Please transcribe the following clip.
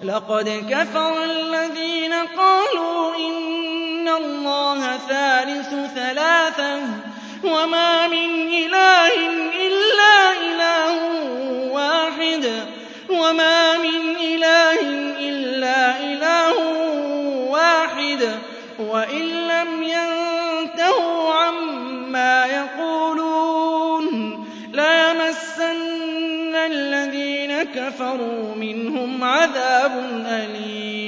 لقد كفر الذين قالوا إن الله ثالث ثلاثة وما من إله إلا إله واحد وإن لم ينتهوا عما يقولون ليمسن الذين كفروا منهم عذاب أليم